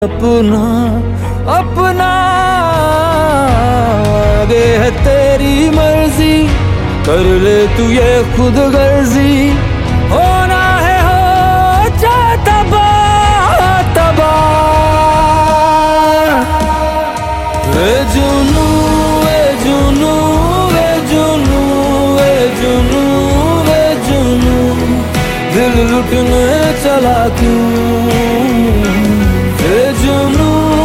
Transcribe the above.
अपना अपना आगे है तेरी मर्जी, कर ले तू ये खुद गर्जी। होना है हो जा तबाह तबाह। वे जुनू वे जुनू वे जुनू वे जुनू वे जुनू, दिल लुटने चला क्यों। वे जुनू